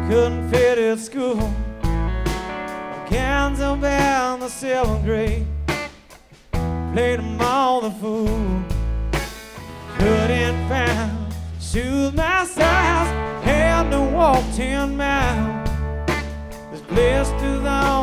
couldn't fit at school. Cans up in the 7th grade, played them all the fool. Couldn't find shoes my size, had to walk 10 miles. This place to the